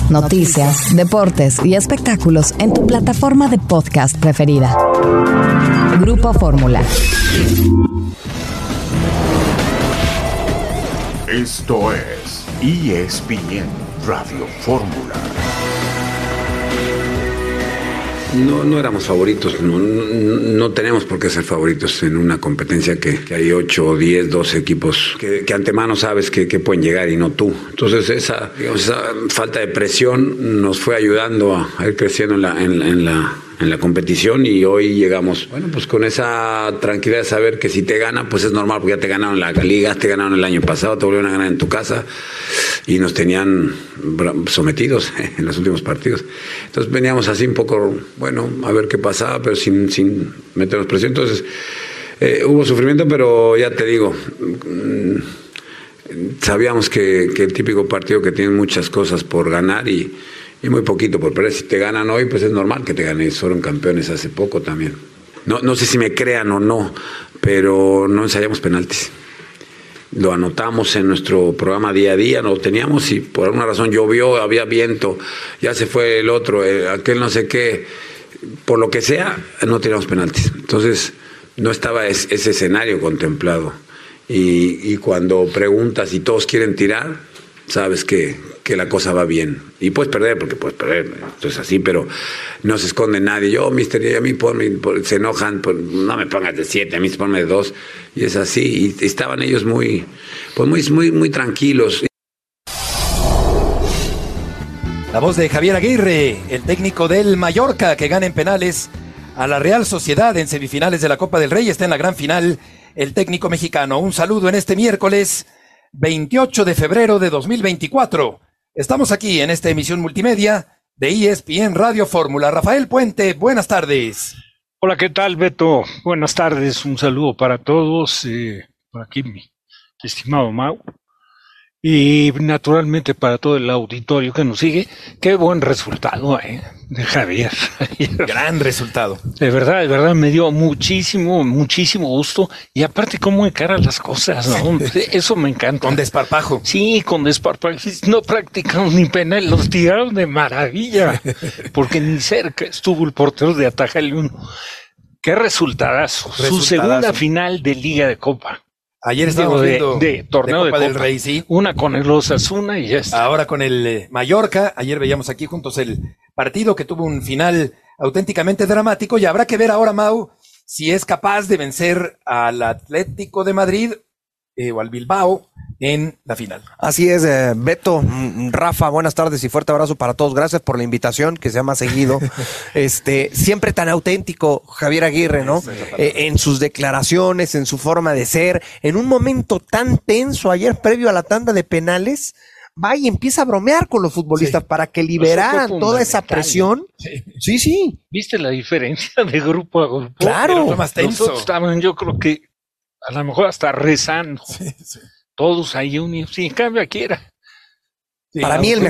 noticias, deportes y espectáculos en tu plataforma de podcast preferida. Grupo Fórmula. Esto es ESPN Radio Fórmula. No éramos favoritos, no tenemos por qué ser favoritos en una competencia que hay 8, 10, 12 equipos que antemano sabes que pueden llegar y no tú. Entonces esa falta de presión nos fue ayudando a ir creciendo en la competición, y hoy llegamos, bueno, pues con esa tranquilidad de saber que si te ganan, pues es normal, porque ya te ganaron la liga, te ganaron el año pasado, te volvieron a ganar en tu casa y nos tenían sometidos en los últimos partidos. Entonces veníamos así un poco, bueno, a ver qué pasaba, pero sin meternos presión. Entonces hubo sufrimiento, pero ya te digo, sabíamos que el típico partido que tiene muchas cosas por ganar y muy poquito por perder. Si te ganan hoy, pues es normal que te ganen. Fueron campeones hace poco también. No sé si me crean o no, pero no ensayamos penaltis. Lo anotamos en nuestro programa día a día, no lo teníamos, y por alguna razón llovió, había viento, ya se fue el otro, aquel no sé qué, por lo que sea, no teníamos penaltis. Entonces no estaba ese escenario contemplado. Y cuando preguntas y todos quieren tirar, sabes que la cosa va bien. Y puedes perder, porque puedes perder, esto es así, pero no se esconde nadie. Yo, mister, a mí se enojan, no me pongas de 7, a mí ponme de 2, y es así. Y estaban ellos muy tranquilos. La voz de Javier Aguirre, el técnico del Mallorca, que gana en penales a la Real Sociedad en semifinales de la Copa del Rey. Está en la gran final el técnico mexicano. Un saludo en este miércoles 28 de febrero de 2024. Estamos aquí en esta emisión multimedia de ESPN Radio Fórmula. Rafael Puente, buenas tardes. Hola, ¿qué tal, Beto? Buenas tardes, un saludo para todos. Por aquí mi estimado Mau. Y naturalmente para todo el auditorio que nos sigue. Qué buen resultado, de Javier. Gran resultado. De verdad, me dio muchísimo gusto. Y aparte, cómo encara las cosas, ¿no? Eso me encanta. Con desparpajo. Sí, con desparpajo. No practicamos ni penal, los tiraron de maravilla. Porque ni cerca estuvo el portero de atajarle uno. Qué resultadazo. Su segunda final de Liga de Copa. Ayer estábamos viendo de torneo de Copa del Rey, sí. Una con el Osasuna y ya está. Ahora con el Mallorca. Ayer veíamos aquí juntos el partido que tuvo un final auténticamente dramático, y habrá que ver ahora, Mau, si es capaz de vencer al Atlético de Madrid o al Bilbao en la final. Así es, Beto, Rafa, buenas tardes y fuerte abrazo para todos. Gracias por la invitación, que sea más seguido. Siempre tan auténtico Javier Aguirre, ¿no? En sus declaraciones, en su forma de ser, en un momento tan tenso ayer previo a la tanda de penales, va y empieza a bromear con los futbolistas para que liberaran toda esa presión. Sí. ¿Viste la diferencia de grupo a grupo? Claro. Fue más tenso. Nosotros estaban, yo creo que a lo mejor hasta rezando. Sí. Todos ahí unidos. Sí, en cambio aquí era. Sí, para mí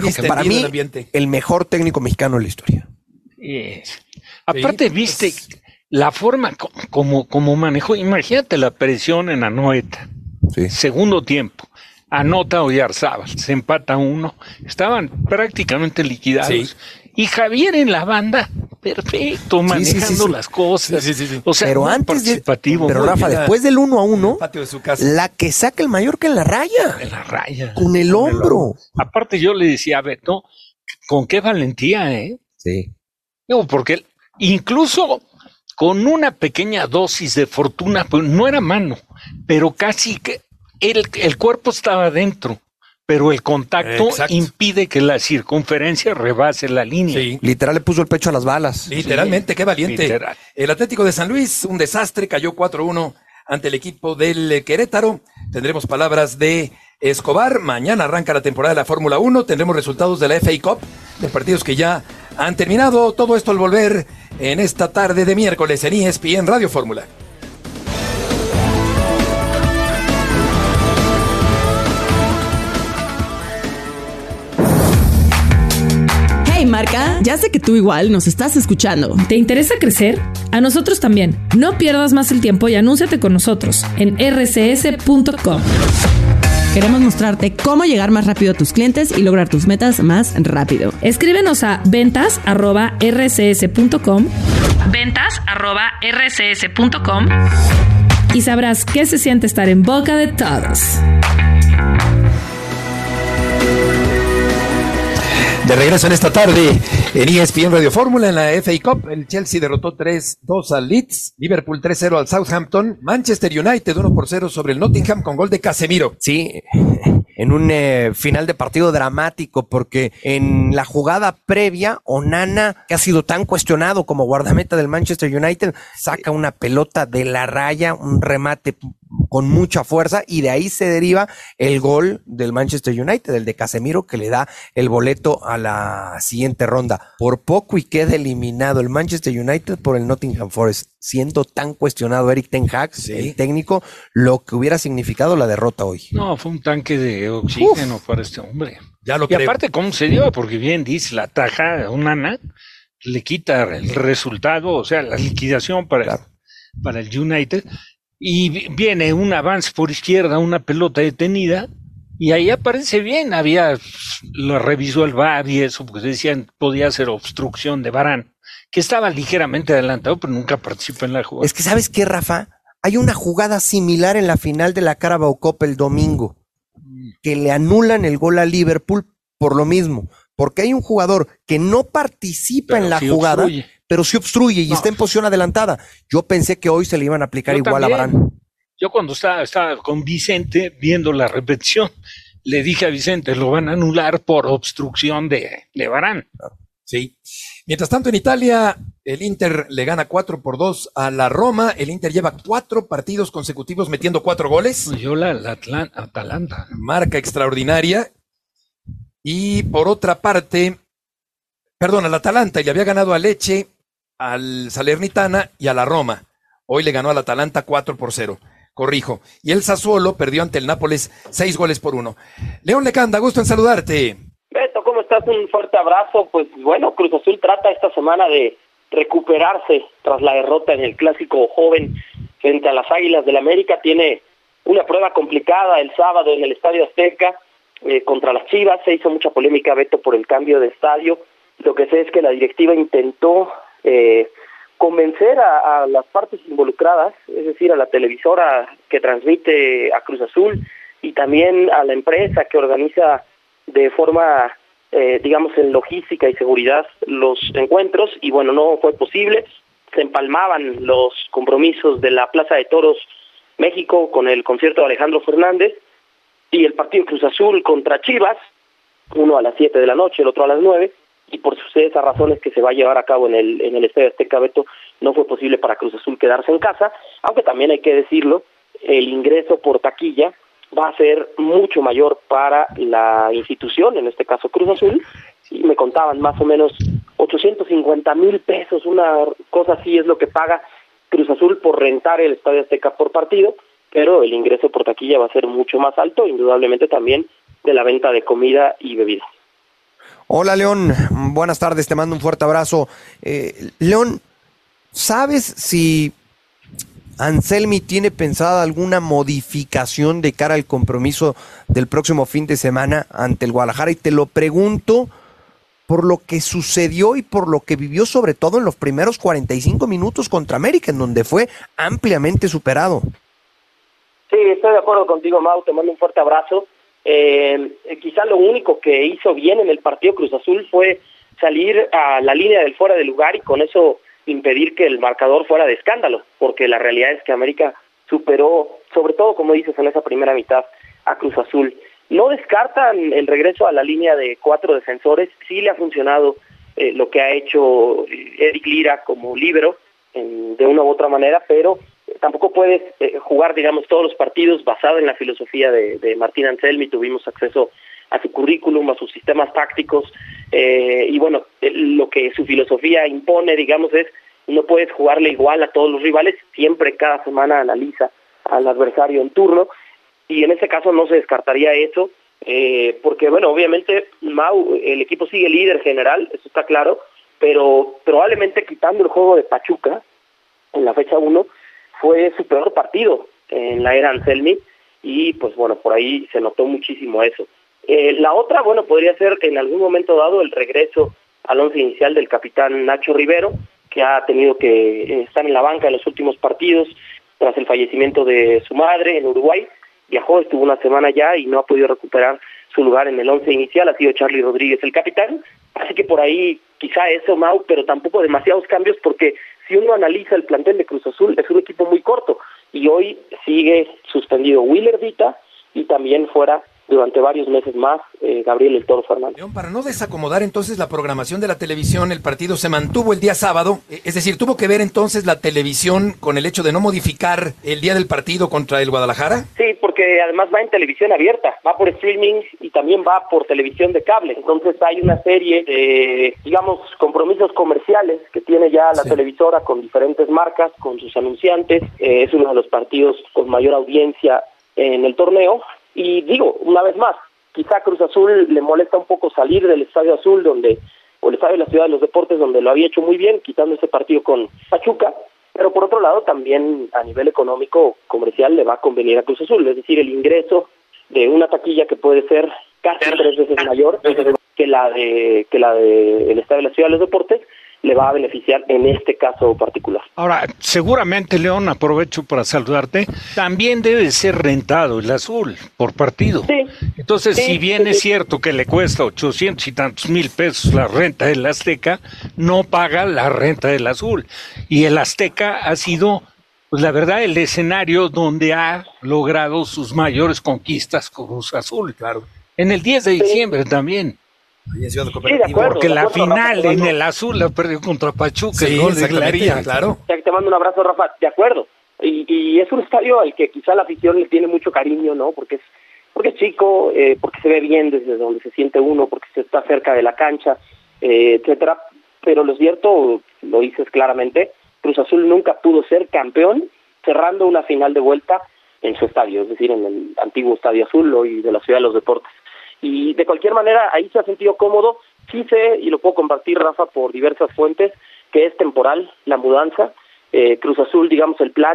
el mejor técnico mexicano de la historia. Yes. Aparte, viste la forma como manejó. Imagínate la presión en Anoeta. Sí. Segundo tiempo. Anota Oyarzábal, se empata 1. Estaban prácticamente liquidados. Sí. Y Javier en la banda, perfecto, manejando las cosas. Sí. O sea, pero antes pero Rafa, después del 1-1, patio de su casa, la que saca el Mallorca en la raya. En la raya. Con el hombro. Aparte, yo le decía a Beto, con qué valentía, Sí. No, porque incluso con una pequeña dosis de fortuna, pues no era mano, pero casi que el cuerpo estaba dentro. Pero el contacto impide que la circunferencia rebase la línea. Sí. Literal le puso el pecho a las balas. Literalmente, qué valiente. Literal. El Atlético de San Luis, un desastre, cayó 4-1 ante el equipo del Querétaro. Tendremos palabras de Escobar. Mañana arranca la temporada de la Fórmula 1. Tendremos resultados de la FA Cup, de partidos que ya han terminado. Todo esto al volver en esta tarde de miércoles en ESPN Radio Fórmula. Hey Marca, ya sé que tú igual nos estás escuchando. ¿Te interesa crecer? A nosotros también. No pierdas más el tiempo y anúnciate con nosotros en rcs.com. Queremos mostrarte cómo llegar más rápido a tus clientes y lograr tus metas más rápido. Escríbenos a ventas@rcs.com ventas@rcs.com y sabrás qué se siente estar en boca de todos. De regreso en esta tarde en ESPN Radio Fórmula en la FA Cup. El Chelsea derrotó 3-2 al Leeds, Liverpool 3-0 al Southampton, Manchester United 1-0 sobre el Nottingham con gol de Casemiro. Sí, en un final de partido dramático, porque en la jugada previa, Onana, que ha sido tan cuestionado como guardameta del Manchester United, saca una pelota de la raya, un remate con mucha fuerza, y de ahí se deriva el gol del Manchester United, el de Casemiro, que le da el boleto a la siguiente ronda. Por poco y queda eliminado el Manchester United por el Nottingham Forest, siendo tan cuestionado Erik ten Hag, el técnico, lo que hubiera significado la derrota hoy. No, fue un tanque de oxígeno para este hombre. Ya lo Y creo. aparte, ¿cómo se dio? Porque bien dice, la taja a Onana le quita el resultado, o sea, la liquidación para el United. Y viene un avance por izquierda, una pelota detenida, y ahí aparece bien. Lo revisó el VAR y eso, porque decían podía ser obstrucción de Varane, que estaba ligeramente adelantado, pero nunca participó en la jugada. Es que, ¿sabes qué, Rafa? Hay una jugada similar en la final de la Carabao Cup el domingo, que le anulan el gol a Liverpool por lo mismo, porque hay un jugador que no participa en la jugada, pero sí obstruye y está en posición adelantada. Yo pensé que hoy se le iban a aplicar igual también. a Varane. Yo cuando estaba con Vicente viendo la repetición, le dije a Vicente, lo van a anular por obstrucción de Varane. Sí. Mientras tanto, en Italia, el Inter le gana 4-2 a la Roma. El Inter lleva 4 partidos consecutivos metiendo 4 goles. Yo la Atalanta. Marca extraordinaria. Y por otra parte, al Atalanta, y le había ganado a Lecce, al Salernitana y a la Roma. Hoy le ganó al Atalanta 4-0. Corrijo. Y el Sassuolo perdió ante el Nápoles 6-1. León Lecanda, gusto en saludarte. Beto, ¿cómo estás? Un fuerte abrazo. Pues bueno, Cruz Azul trata esta semana de recuperarse tras la derrota en el clásico joven frente a las Águilas del América. Tiene una prueba complicada el sábado en el Estadio Azteca contra las Chivas. Se hizo mucha polémica, Beto, por el cambio de estadio. Lo que sé es que la directiva intentó convencer a las partes involucradas, es decir, a la televisora que transmite a Cruz Azul y también a la empresa que organiza de forma, digamos, en logística y seguridad los encuentros, y bueno, no fue posible. Se empalmaban los compromisos de la Plaza de Toros México con el concierto de Alejandro Fernández y el partido Cruz Azul contra Chivas, uno a las 7 de la noche, el otro a las 9, y por esas razones que se va a llevar a cabo en el Estadio Azteca, Beto, no fue posible para Cruz Azul quedarse en casa, aunque también hay que decirlo, el ingreso por taquilla va a ser mucho mayor para la institución, en este caso Cruz Azul, y me contaban más o menos 850,000 pesos, una cosa así es lo que paga Cruz Azul por rentar el Estadio Azteca por partido, pero el ingreso por taquilla va a ser mucho más alto, indudablemente también de la venta de comida y bebidas. Hola, León, buenas tardes, te mando un fuerte abrazo. León, ¿sabes si Anselmi tiene pensada alguna modificación de cara al compromiso del próximo fin de semana ante el Guadalajara? Y te lo pregunto por lo que sucedió y por lo que vivió sobre todo en los primeros 45 minutos contra América, en donde fue ampliamente superado. Sí, estoy de acuerdo contigo, Mau, te mando un fuerte abrazo. Quizá lo único que hizo bien en el partido Cruz Azul fue salir a la línea del fuera de lugar y con eso impedir que el marcador fuera de escándalo, porque la realidad es que América superó, sobre todo como dices en esa primera mitad, a Cruz Azul. No descartan el regreso a la línea de 4 defensores, sí le ha funcionado lo que ha hecho Eric Lira como líbero de una u otra manera, pero tampoco puedes jugar, digamos, todos los partidos basado en la filosofía de Martín Anselmi. Tuvimos acceso a su currículum, a sus sistemas tácticos, y bueno, lo que su filosofía impone, digamos, es no puedes jugarle igual a todos los rivales, siempre cada semana analiza al adversario en turno, y en este caso no se descartaría eso, porque bueno, obviamente Mau, el equipo sigue líder general, eso está claro, pero probablemente quitando el juego de Pachuca en la fecha 1, fue su peor partido en la era Anselmi, y pues bueno, por ahí se notó muchísimo eso. La otra, bueno, podría ser en algún momento dado el regreso al once inicial del capitán Nacho Rivero, que ha tenido que estar en la banca en los últimos partidos tras el fallecimiento de su madre en Uruguay. Viajó, estuvo una semana ya y no ha podido recuperar su lugar en el once inicial, ha sido Charly Rodríguez el capitán, así que por ahí quizá eso, Mau, pero tampoco demasiados cambios, porque si uno analiza el plantel de Cruz Azul, es un equipo muy corto, y hoy sigue suspendido Willer Dita, y también fuera durante varios meses más Gabriel El Toro Fernández. León, para no desacomodar entonces la programación de la televisión, el partido se mantuvo el día sábado, es decir, ¿tuvo que ver entonces la televisión con el hecho de no modificar el día del partido contra el Guadalajara? Sí, porque además va en televisión abierta, va por streaming y también va por televisión de cable, entonces hay una serie de, digamos, compromisos comerciales que tiene ya la televisora con diferentes marcas, con sus anunciantes, es uno de los partidos con mayor audiencia en el torneo. Y digo, una vez más, quizá Cruz Azul le molesta un poco salir del Estadio Azul, o el Estadio de la Ciudad de los Deportes, donde lo había hecho muy bien, quitando ese partido con Pachuca, pero por otro lado también a nivel económico, comercial, le va a convenir a Cruz Azul, es decir, el ingreso de una taquilla que puede ser casi 3 veces mayor que la de el Estadio de la Ciudad de los Deportes, le va a beneficiar en este caso particular. Ahora, seguramente, León, aprovecho para saludarte, también debe ser rentado el Azul por partido. Sí. Entonces, si bien es cierto que le cuesta 800 y tantos mil pesos la renta del Azteca, no paga la renta del Azul. Y el Azteca ha sido, pues la verdad, el escenario donde ha logrado sus mayores conquistas con Cruz Azul. Claro. En el 10 de diciembre también. Sí, de acuerdo, porque la final en el Azul la perdió contra Pachuca, el gol de Glaría, claro. Te mando un abrazo, Rafa, de acuerdo. Y es un estadio al que quizá la afición le tiene mucho cariño, ¿no? Porque es chico, porque se ve bien desde donde se siente uno, porque se está cerca de la cancha, etcétera. Pero lo cierto, lo dices claramente, Cruz Azul nunca pudo ser campeón cerrando una final de vuelta en su estadio, es decir, en el antiguo Estadio Azul, hoy de la Ciudad de los Deportes. Y de cualquier manera, ahí se ha sentido cómodo. Sí sé, y lo puedo compartir, Rafa, por diversas fuentes, que es temporal la mudanza. Cruz Azul, digamos, el plan,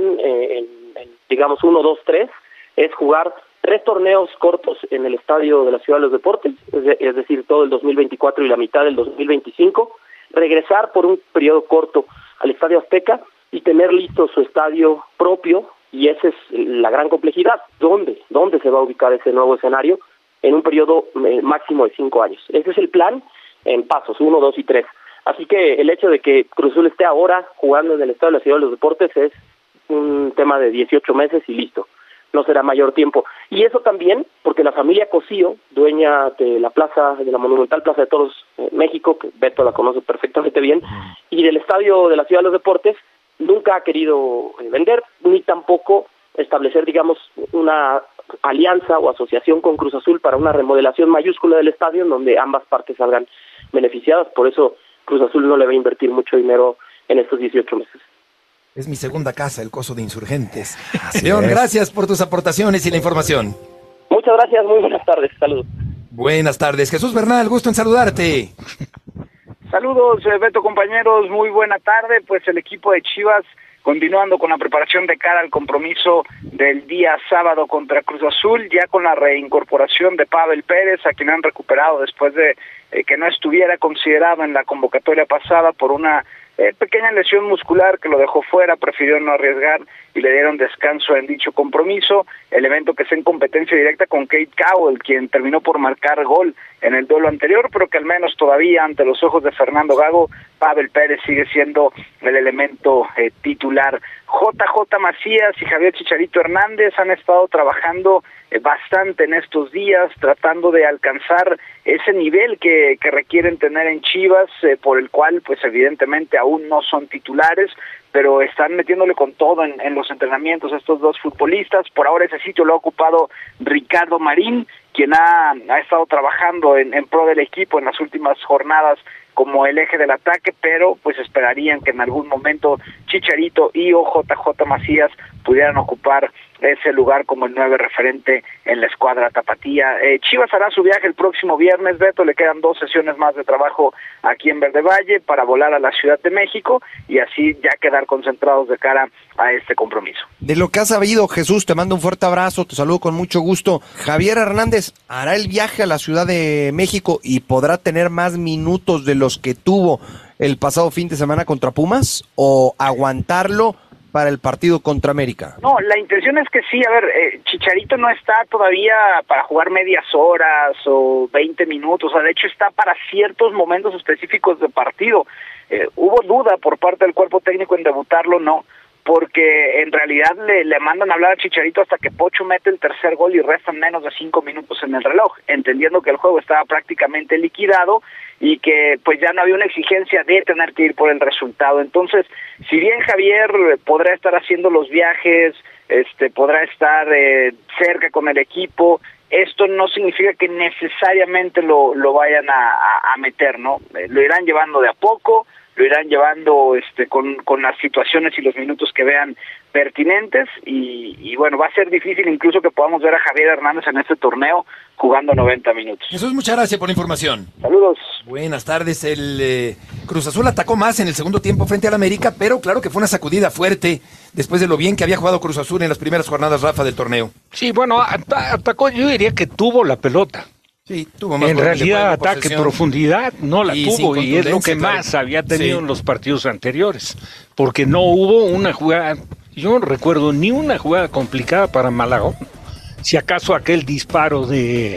digamos, 1, 2, 3, es jugar 3 torneos cortos en el Estadio de la Ciudad de los Deportes, es decir, todo el 2024 y la mitad del 2025, regresar por un periodo corto al Estadio Azteca y tener listo su estadio propio, y esa es la gran complejidad. ¿Dónde se va a ubicar ese nuevo escenario? En un periodo máximo de 5 años. Ese es el plan en pasos 1, 2 y 3. Así que el hecho de que Cruz Azul esté ahora jugando en el Estadio de la Ciudad de los Deportes es un tema de 18 meses y listo. No será mayor tiempo. Y eso también porque la familia Cosío, dueña de la plaza, de la monumental Plaza de Toros México, que Beto la conoce perfectamente bien, y del Estadio de la Ciudad de los Deportes, nunca ha querido vender, ni tampoco establecer, digamos, una alianza o asociación con Cruz Azul para una remodelación mayúscula del estadio en donde ambas partes salgan beneficiadas. Por eso Cruz Azul no le va a invertir mucho dinero en estos 18 meses. Es mi segunda casa, el Coso de Insurgentes. León, gracias por tus aportaciones y la información. Muchas gracias, muy buenas tardes, saludos. Buenas tardes, Jesús Bernal, gusto en saludarte. Saludos, Beto, compañeros, muy buena tarde. Pues el equipo de Chivas continuando con la preparación de cara al compromiso del día sábado contra Cruz Azul, ya con la reincorporación de Pavel Pérez, a quien han recuperado después de que no estuviera considerado en la convocatoria pasada por una pequeña lesión muscular que lo dejó fuera, prefirió no arriesgar y le dieron descanso en dicho compromiso. El evento que es en competencia directa con Kate Cowell, quien terminó por marcar gol en el duelo anterior, pero que al menos todavía ante los ojos de Fernando Gago, Pavel Pérez sigue siendo el elemento titular. JJ Macías y Javier Chicharito Hernández han estado trabajando bastante en estos días, tratando de alcanzar ese nivel que requieren tener en Chivas, por el cual pues evidentemente aún no son titulares, pero están metiéndole con todo en los entrenamientos estos dos futbolistas. Por ahora ese sitio lo ha ocupado Ricardo Marín, quien ha estado trabajando en pro del equipo en las últimas jornadas como el eje del ataque, pero pues esperarían que en algún momento Chicharito y o JJ Macías pudieran ocupar ese lugar como el 9 referente en la escuadra tapatía. Chivas hará su viaje el próximo viernes, Beto, le quedan 2 sesiones más de trabajo aquí en Verde Valle para volar a la Ciudad de México y así ya quedar concentrados de cara a este compromiso. De lo que has sabido, Jesús, te mando un fuerte abrazo, te saludo con mucho gusto. Javier Hernández hará el viaje a la Ciudad de México y podrá tener más minutos de los que tuvo el pasado fin de semana contra Pumas, o aguantarlo para el partido contra América. No, la intención es que sí, a ver, Chicharito no está todavía para jugar medias horas o 20 minutos, o sea, de hecho está para ciertos momentos específicos de partido. Hubo duda por parte del cuerpo técnico en debutarlo, no, porque en realidad le mandan a hablar a Chicharito hasta que Pocho mete el tercer gol y restan menos de 5 minutos en el reloj, entendiendo que el juego estaba prácticamente liquidado y que pues ya no había una exigencia de tener que ir por el resultado. Entonces, si bien Javier podrá estar haciendo los viajes, podrá estar cerca con el equipo, esto no significa que necesariamente lo vayan a meter, ¿no? Lo irán llevando de a poco, lo irán llevando con las situaciones y los minutos que vean pertinentes y bueno, va a ser difícil incluso que podamos ver a Javier Hernández en este torneo jugando 90 minutos. Jesús, muchas gracias por la información. Saludos. Buenas tardes. El Cruz Azul atacó más en el segundo tiempo frente al América, pero claro que fue una sacudida fuerte después de lo bien que había jugado Cruz Azul en las primeras jornadas, Rafa, del torneo. Sí, bueno, atacó, yo diría que tuvo la pelota. Sí, tuvo más. En realidad, ataque, profundidad, no la tuvo, y es lo que claro, más había tenido en los partidos anteriores, porque no hubo una jugada, yo no recuerdo ni una jugada complicada para Malagón, si acaso aquel disparo de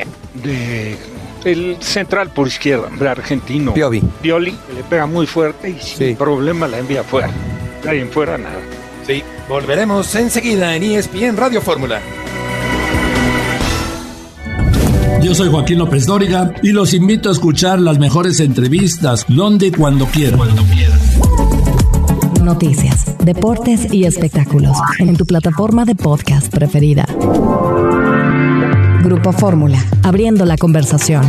el central por izquierda, hombre, argentino, Pioli, le pega muy fuerte y sin problema la envía afuera, de ahí en fuera nada. Sí, volveremos enseguida en ESPN Radio Fórmula. Yo soy Joaquín López Dóriga y los invito a escuchar las mejores entrevistas donde y cuando quieran. Noticias, deportes y espectáculos en tu plataforma de podcast preferida. Grupo Fórmula, abriendo la conversación.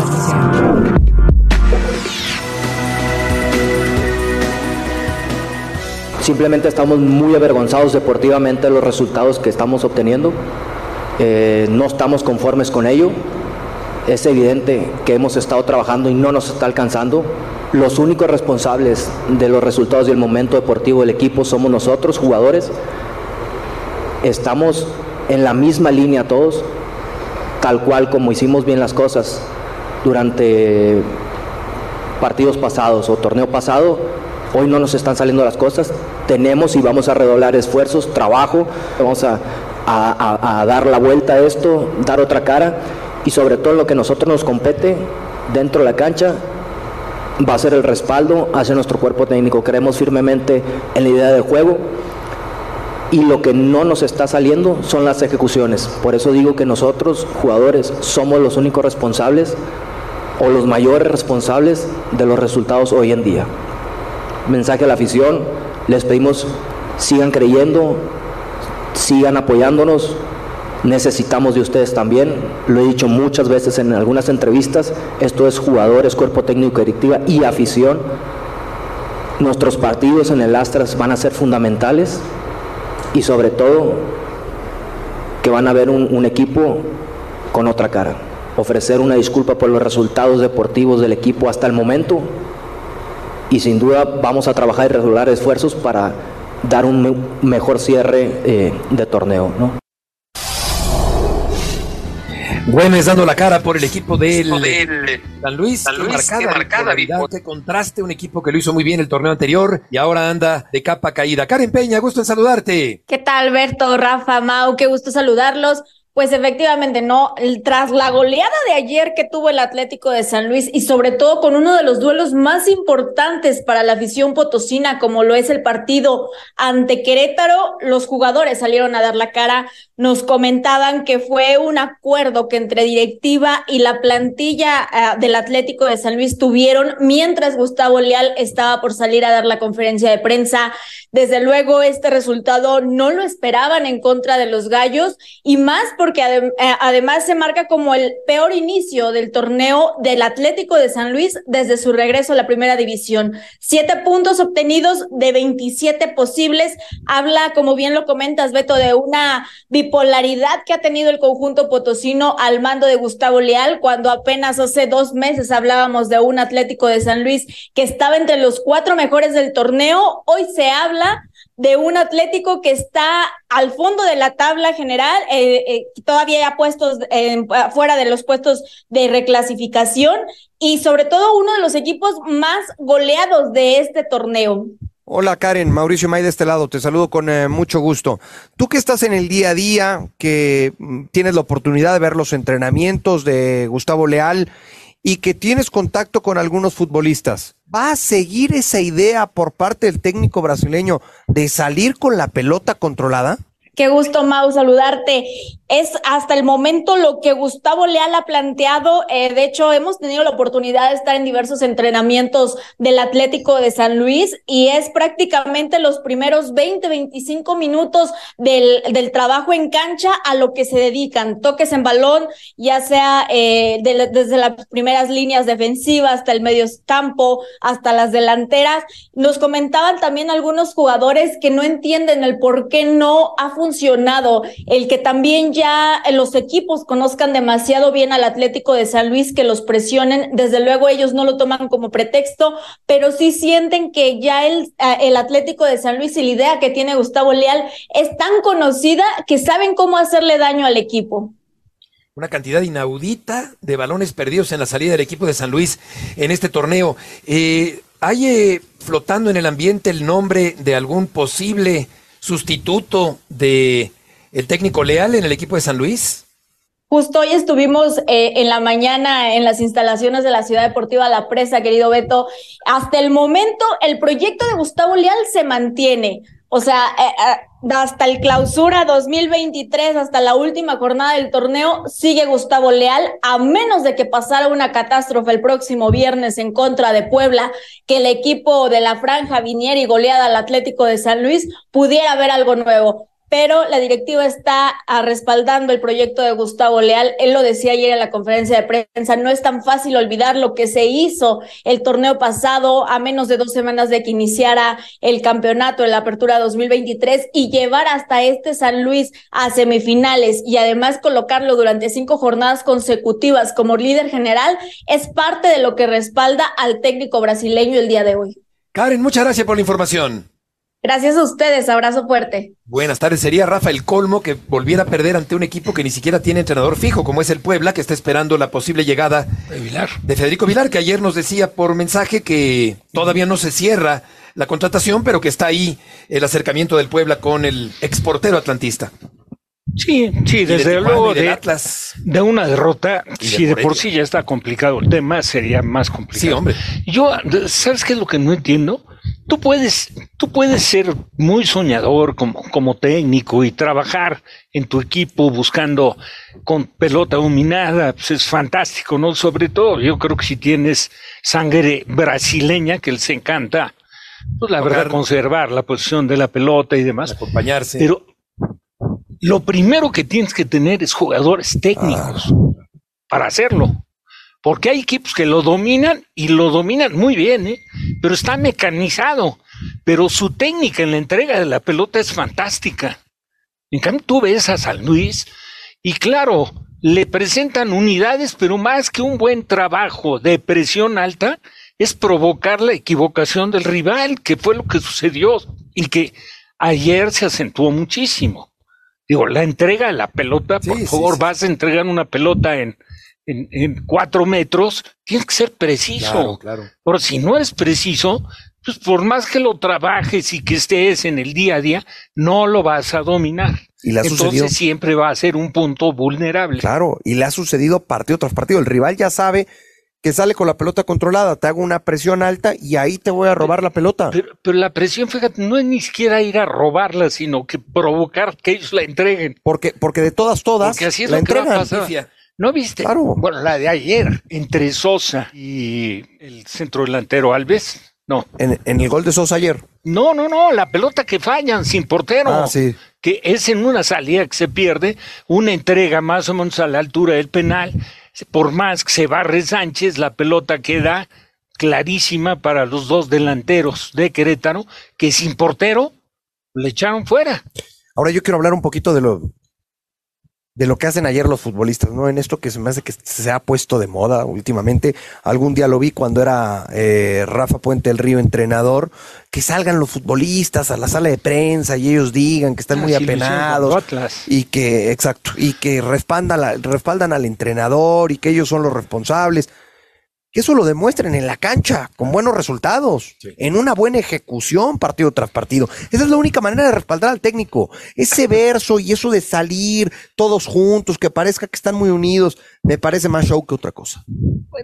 Simplemente estamos muy avergonzados deportivamente de los resultados que estamos obteniendo. No estamos conformes con ello. Es evidente que hemos estado trabajando y no nos está alcanzando. Los únicos responsables de los resultados y el momento deportivo del equipo somos nosotros, jugadores. Estamos en la misma línea todos, tal cual como hicimos bien las cosas durante partidos pasados o torneo pasado. Hoy no nos están saliendo las cosas. Tenemos y vamos a redoblar esfuerzos, trabajo. Vamos a dar la vuelta a esto, dar otra cara, y sobre todo lo que a nosotros nos compete dentro de la cancha va a ser el respaldo hacia nuestro cuerpo técnico. Creemos firmemente en la idea de juego y lo que no nos está saliendo son las ejecuciones. Por eso digo que nosotros, jugadores, somos los únicos responsables o los mayores responsables de los resultados hoy en día. Mensaje a la afición, les pedimos sigan creyendo, sigan apoyándonos, necesitamos de ustedes también, lo he dicho muchas veces en algunas entrevistas, esto es jugadores, cuerpo técnico, directiva y afición. Nuestros partidos en el Astras van a ser fundamentales y sobre todo que van a ver un equipo con otra cara, ofrecer una disculpa por los resultados deportivos del equipo hasta el momento y sin duda vamos a trabajar y redoblar esfuerzos para dar un mejor cierre de torneo, ¿no? Güemes dando la cara por el equipo del San Luis. Qué marcada bipolaridad, qué contraste, un equipo que lo hizo muy bien el torneo anterior y ahora anda de capa caída. Karen Peña, gusto en saludarte. ¿Qué tal, Berto, Rafa, Mau? Qué gusto saludarlos. Pues efectivamente, no, tras la goleada de ayer que tuvo el Atlético de San Luis y sobre todo con uno de los duelos más importantes para la afición potosina, como lo es el partido ante Querétaro, los jugadores salieron a dar la cara, nos comentaban que fue un acuerdo que entre directiva y la plantilla del Atlético de San Luis tuvieron mientras Gustavo Leal estaba por salir a dar la conferencia de prensa. Desde luego este resultado no lo esperaban en contra de los Gallos y más porque además se marca como el peor inicio del torneo del Atlético de San Luis desde su regreso a la primera división. 7 puntos obtenidos de 27 posibles. Habla, como bien lo comentas, Beto, de una bipolaridad que ha tenido el conjunto potosino al mando de Gustavo Leal, cuando apenas hace 2 meses hablábamos de un Atlético de San Luis que estaba entre los 4 mejores del torneo. Hoy se habla de un Atlético que está al fondo de la tabla general, todavía ya puestos fuera de los puestos de reclasificación, y sobre todo uno de los equipos más goleados de este torneo. Hola Karen, Mauricio May de este lado, te saludo con mucho gusto. Tú que estás en el día a día, que tienes la oportunidad de ver los entrenamientos de Gustavo Leal y que tienes contacto con algunos futbolistas, ¿va a seguir esa idea por parte del técnico brasileño de salir con la pelota controlada? Qué gusto, Mau, saludarte. Es hasta el momento lo que Gustavo Leal ha planteado. De hecho, hemos tenido la oportunidad de estar en diversos entrenamientos del Atlético de San Luis y es prácticamente los primeros 20-25 minutos del trabajo en cancha a lo que se dedican. Toques en balón, ya sea desde las primeras líneas defensivas hasta el medio campo, hasta las delanteras. Nos comentaban también algunos jugadores que no entienden el por qué no ha funcionado, el que también ya los equipos conozcan demasiado bien al Atlético de San Luis, que los presionen. Desde luego ellos no lo toman como pretexto, pero sí sienten que ya el Atlético de San Luis y la idea que tiene Gustavo Leal es tan conocida que saben cómo hacerle daño al equipo. Una cantidad inaudita de balones perdidos en la salida del equipo de San Luis en este torneo. ¿Hay flotando en el ambiente el nombre de algún posible sustituto de el técnico Leal en el equipo de San Luis? Justo hoy estuvimos en la mañana en las instalaciones de la Ciudad Deportiva La Presa, querido Beto. Hasta el momento el proyecto de Gustavo Leal se mantiene. O sea, hasta el clausura 2023, hasta la última jornada del torneo, sigue Gustavo Leal, a menos de que pasara una catástrofe el próximo viernes en contra de Puebla, que el equipo de la franja viniera y goleada al Atlético de San Luis, pudiera haber algo nuevo. Pero la directiva está respaldando el proyecto de Gustavo Leal. Él lo decía ayer en la conferencia de prensa, no es tan fácil olvidar lo que se hizo el torneo pasado, a menos de 2 semanas de que iniciara el campeonato en la apertura 2023, y llevar hasta este San Luis a semifinales y además colocarlo durante 5 jornadas consecutivas como líder general, es parte de lo que respalda al técnico brasileño el día de hoy. Karen, muchas gracias por la información. Gracias a ustedes, abrazo fuerte. Buenas tardes. Sería Rafa el colmo que volviera a perder ante un equipo que ni siquiera tiene entrenador fijo, como es el Puebla, que está esperando la posible llegada de Federico Vilar, que ayer nos decía por mensaje que todavía no se cierra la contratación, pero que está ahí el acercamiento del Puebla con el exportero atlantista. Sí, desde luego Atlas. De una derrota, si de por sí ya está complicado, el tema sería más complicado. Sí, hombre. Yo, ¿sabes qué es lo que no entiendo? Tú puedes ser muy soñador como técnico y trabajar en tu equipo buscando con pelota dominada, pues es fantástico, ¿no? Sobre todo, yo creo que si tienes sangre brasileña, que les encanta, pues la verdad, conservar la posición de la pelota y demás. Acompañarse. Pero lo primero que tienes que tener es jugadores técnicos para hacerlo. Porque hay equipos que lo dominan y lo dominan muy bien, pero está mecanizado. Pero su técnica en la entrega de la pelota es fantástica. En cambio, tú ves a San Luis y claro, le presentan unidades, pero más que un buen trabajo de presión alta, es provocar la equivocación del rival, que fue lo que sucedió y que ayer se acentuó muchísimo. Digo, la entrega de la pelota, por favor, vas a entregar una pelota en 4 metros, tienes que ser preciso. Claro. Pero si no eres preciso, pues por más que lo trabajes y que estés en el día a día, no lo vas a dominar. Y le ha sucedido. Entonces siempre va a ser un punto vulnerable. Claro, y le ha sucedido partido tras partido. El rival ya sabe que sale con la pelota controlada, te hago una presión alta y ahí te voy a robar la pelota. Pero la presión, fíjate, no es ni siquiera ir a robarla, sino que provocar que ellos la entreguen. Porque de todas, porque así es la lo que va a entregan. pasar. ¿No viste? Claro. Bueno, la de ayer, entre Sosa y el centro delantero Alves, no. En el gol de Sosa ayer. No, la pelota que fallan sin portero. Sí. que es en una salida que se pierde, una entrega más o menos a la altura del penal, por más que se barre Sánchez, la pelota queda clarísima para los dos delanteros de Querétaro, que sin portero le echaron fuera. Ahora yo quiero hablar un poquito de lo que hacen ayer los futbolistas, ¿no? En esto que se me hace que se ha puesto de moda últimamente. Algún día lo vi cuando era Rafa Puente del Río entrenador, que salgan los futbolistas a la sala de prensa y ellos digan que están muy apenados y que, exacto, y que respaldan al entrenador y que ellos son los responsables. Que eso lo demuestren en la cancha, con buenos resultados, en una buena ejecución partido tras partido. Esa es la única manera de respaldar al técnico. Ese verso y eso de salir todos juntos, que parezca que están muy unidos, me parece más show que otra cosa. Bueno,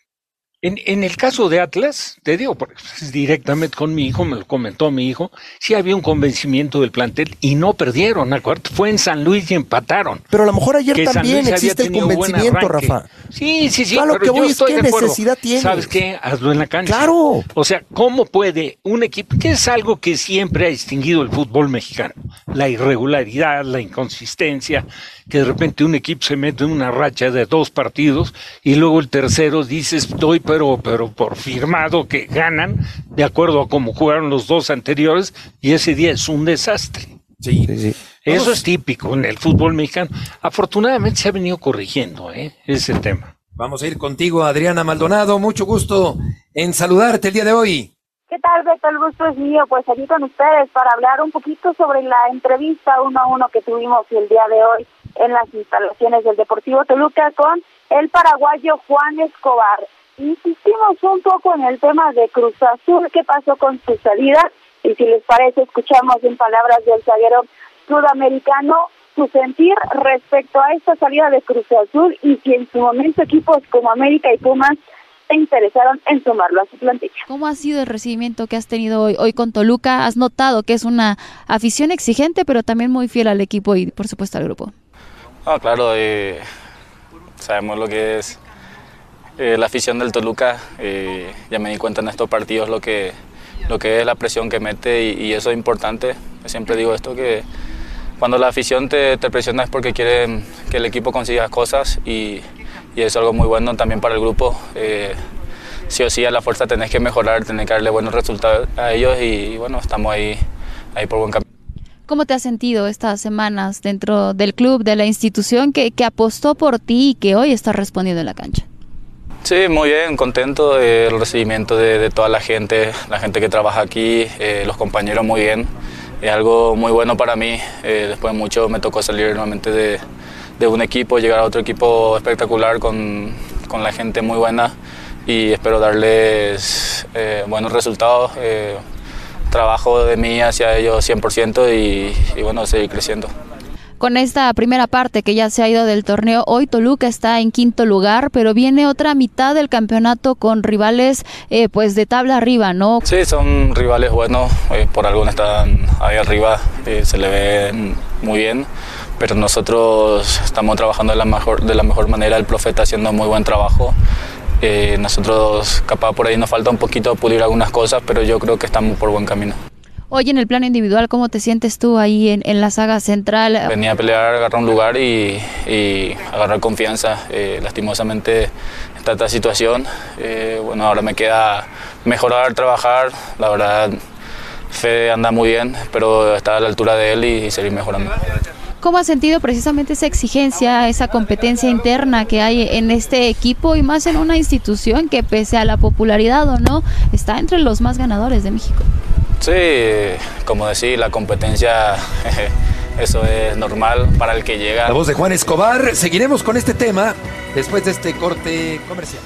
en el caso de Atlas, te digo, porque directamente con mi hijo, me lo comentó mi hijo, sí había un convencimiento del plantel y no perdieron, acuérdate, fue en San Luis y empataron. Pero a lo mejor ayer también existe el convencimiento, Rafa. Sí, a lo que voy es que necesidad tiene. ¿Sabes qué? Hazlo en la cancha. Claro. O sea, ¿cómo puede un equipo, que es algo que siempre ha distinguido el fútbol mexicano? La irregularidad, la inconsistencia, que de repente un equipo se mete en una racha de 2 partidos y luego el tercero dices, pero por firmado que ganan de acuerdo a cómo jugaron los 2 anteriores y ese día es un desastre. Sí. Eso es típico en el fútbol mexicano. Afortunadamente se ha venido corrigiendo ese tema. Vamos a ir contigo, Adriana Maldonado. Mucho gusto en saludarte el día de hoy. ¿Qué tal, Beto? El gusto es mío, pues aquí con ustedes para hablar un poquito sobre la entrevista 1-1 que tuvimos el día de hoy en las instalaciones del Deportivo Toluca con el paraguayo Juan Escobar. Insistimos un poco en el tema de Cruz Azul, qué pasó con su salida, y si les parece escuchamos en palabras del zaguero sudamericano su sentir respecto a esta salida de Cruz Azul y si en su momento equipos como América y Pumas se interesaron en sumarlo a su plantilla. ¿Cómo ha sido el recibimiento que has tenido hoy con Toluca? ¿Has notado que es una afición exigente pero también muy fiel al equipo y por supuesto al grupo? Claro, sabemos lo que es la afición del Toluca, ya me di cuenta en estos partidos lo que es la presión que mete y eso es importante. Yo siempre digo esto, que cuando la afición te presiona es porque quieren que el equipo consiga cosas y es algo muy bueno también para el grupo. Sí o sí a la fuerza tenés que mejorar, tenés que darle buenos resultados a ellos y bueno, estamos ahí por buen camino. ¿Cómo te has sentido estas semanas dentro del club, de la institución que apostó por ti y que hoy está respondiendo en la cancha? Sí, muy bien, contento del recibimiento de toda la gente que trabaja aquí, los compañeros muy bien. Es algo muy bueno para mí, después de mucho me tocó salir nuevamente de un equipo, llegar a otro equipo espectacular con la gente muy buena y espero darles buenos resultados, trabajo de mí hacia ellos 100% y bueno, seguir creciendo. Con esta primera parte que ya se ha ido del torneo, hoy Toluca está en 5º lugar, pero viene otra mitad del campeonato con rivales pues de tabla arriba, ¿no? Sí, son rivales buenos, por algo están ahí arriba, se le ven muy bien, pero nosotros estamos trabajando de la mejor manera, el profe está haciendo muy buen trabajo. Nosotros capaz por ahí nos falta un poquito pulir algunas cosas, pero yo creo que estamos por buen camino. Oye, en el plano individual, ¿cómo te sientes tú ahí en la saga central? Venía a pelear, agarrar un lugar y agarrar confianza. Lastimosamente está esta situación. Bueno, ahora me queda mejorar, trabajar. La verdad, Fede anda muy bien, pero está a la altura de él y seguir mejorando. ¿Cómo has sentido precisamente esa exigencia, esa competencia interna que hay en este equipo y más en una institución que pese a la popularidad o no, está entre los más ganadores de México? Sí, como decir, la competencia, eso es normal para el que llega. La voz de Juan Escobar. Seguiremos con este tema después de este corte comercial.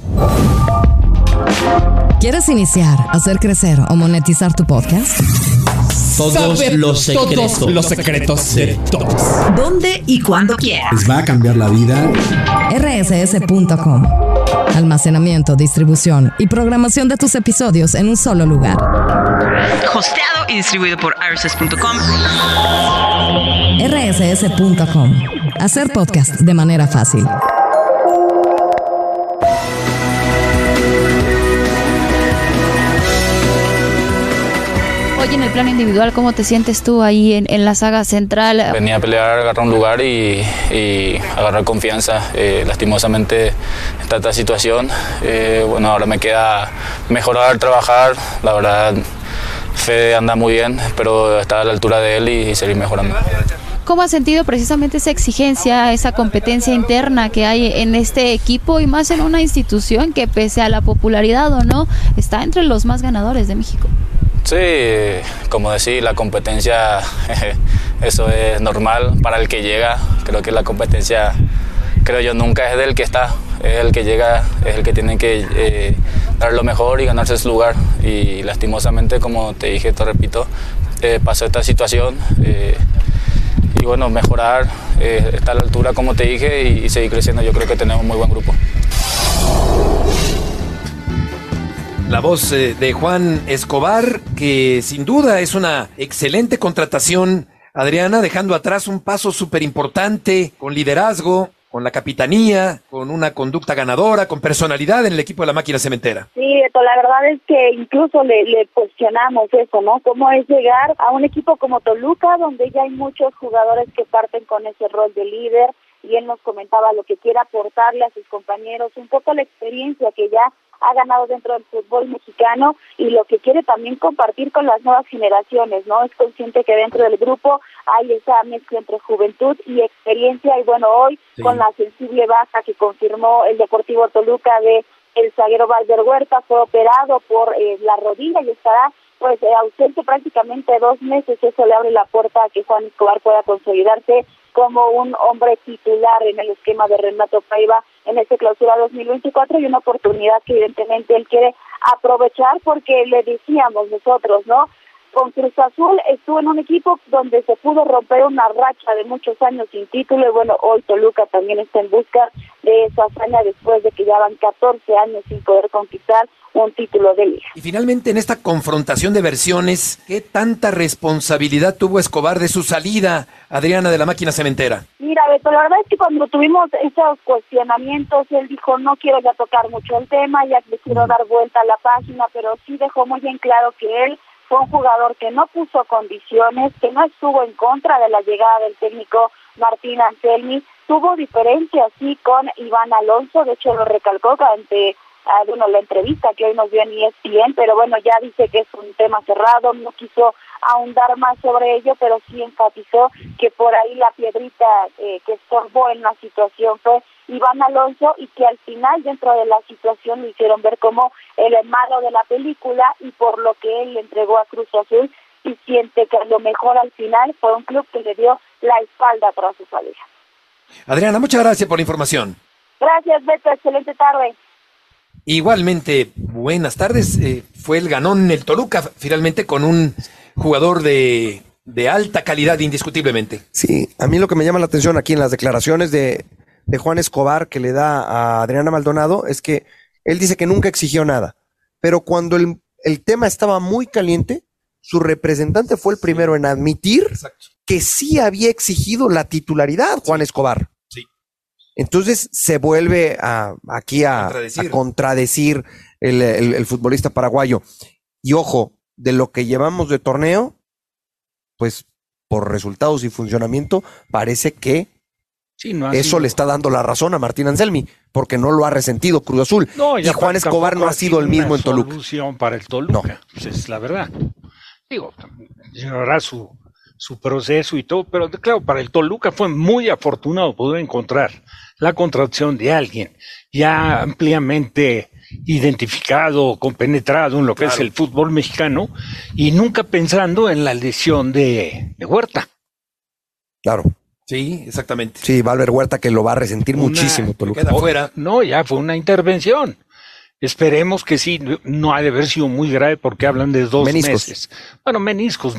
¿Quieres iniciar, hacer crecer o monetizar tu podcast? Todos los secretos de todos. ¿Dónde y cuándo quieras? Les va a cambiar la vida. rss.com. Almacenamiento, distribución y programación de tus episodios en un solo lugar. Hosteado y distribuido por rss.com. rss.com. Hacer podcast de manera fácil. Hoy en el plano individual, ¿cómo te sientes tú ahí en la saga central? Venía a pelear, agarrar un lugar y agarrar confianza. Lastimosamente está esta situación. Bueno, ahora me queda mejorar, trabajar. La verdad, Fede anda muy bien, pero está a la altura de él y seguir mejorando. ¿Cómo has sentido precisamente esa exigencia, esa competencia interna que hay en este equipo y más en una institución que pese a la popularidad o no, está entre los más ganadores de México? Sí, como decir, la competencia, eso es normal para el que llega. Creo que la competencia, nunca es del que está, es el que llega, es el que tiene que dar lo mejor y ganarse su lugar. Y lastimosamente, como te dije, te repito, pasó esta situación. Y bueno, mejorar, está a la altura, como te dije, y seguir creciendo. Yo creo que tenemos un muy buen grupo. La voz de Juan Escobar, que sin duda es una excelente contratación, Adriana, dejando atrás un paso súper importante, con liderazgo, con la capitanía, con una conducta ganadora, con personalidad en el equipo de la Máquina Cementera. Sí, Beto, la verdad es que incluso le cuestionamos eso, ¿no? ¿Cómo es llegar a un equipo como Toluca, donde ya hay muchos jugadores que parten con ese rol de líder? Y él nos comentaba lo que quiere aportarle a sus compañeros, un poco la experiencia que ya ha ganado dentro del fútbol mexicano y lo que quiere también compartir con las nuevas generaciones, ¿no? Es consciente que dentro del grupo hay esa mezcla entre juventud y experiencia y bueno, hoy con la sensible baja que confirmó el Deportivo Toluca de el zaguero Valver Huerta, fue operado por la rodilla y estará pues ausente prácticamente 2 meses. Eso le abre la puerta a que Juan Escobar pueda consolidarse como un hombre titular en el esquema de Renato Paiva en este clausura 2024 y una oportunidad que evidentemente él quiere aprovechar porque le decíamos nosotros, ¿no? Con Cruz Azul estuvo en un equipo donde se pudo romper una racha de muchos años sin título y bueno, hoy Toluca también está en busca de esa hazaña después de que ya van 14 años sin poder conquistar un título de liga. Y finalmente en esta confrontación de versiones, ¿qué tanta responsabilidad tuvo Escobar de su salida, Adriana, de la Máquina Cementera? Mira, Beto, la verdad es que cuando tuvimos esos cuestionamientos, él dijo, no quiero ya tocar mucho el tema, ya le quiero dar vuelta a la página, pero sí dejó muy bien claro que él fue un jugador que no puso condiciones, que no estuvo en contra de la llegada del técnico Martín Anselmi, tuvo diferencias sí con Iván Alonso, de hecho lo recalcó ante la entrevista que hoy nos dio en ESPN, pero bueno, ya dice que es un tema cerrado, no quiso ahondar más sobre ello, pero sí enfatizó que por ahí la piedrita que estorbó en la situación fue Iván Alonso y que al final dentro de la situación lo hicieron ver como el malo de la película y por lo que él le entregó a Cruz Azul y siente que a lo mejor al final fue un club que le dio la espalda tras su salida. Adriana, muchas gracias por la información. Gracias, Beto, excelente tarde. Igualmente, buenas tardes. Fue el ganón el Toluca, finalmente con un jugador de alta calidad indiscutiblemente. Sí, a mí lo que me llama la atención aquí en las declaraciones de Juan Escobar que le da a Adriana Maldonado es que él dice que nunca exigió nada, pero cuando el tema estaba muy caliente, su representante fue el primero en admitir que sí había exigido la titularidad, Juan Escobar. Sí. Entonces se vuelve aquí a contradecir el futbolista paraguayo. Y ojo, de lo que llevamos de torneo, pues por resultados y funcionamiento, parece que eso le está dando la razón a Martín Anselmi, porque no lo ha resentido Cruz Azul. No, y Juan Escobar no ha sido el mismo en Toluca. Solución para el Toluca, no. Pues es la verdad. Digo, llevará su proceso y todo, pero claro, para el Toluca fue muy afortunado poder encontrar la contratación de alguien ya ampliamente identificado, compenetrado en lo que es el fútbol mexicano y nunca pensando en la lesión de Huerta. Claro. Sí, exactamente. Sí, Valver Huerta que lo va a resentir muchísimo Toluca. Queda fuera. No, ya fue una intervención. Esperemos que sí, no ha de haber sido muy grave porque hablan de 2 meses. Bueno, meniscos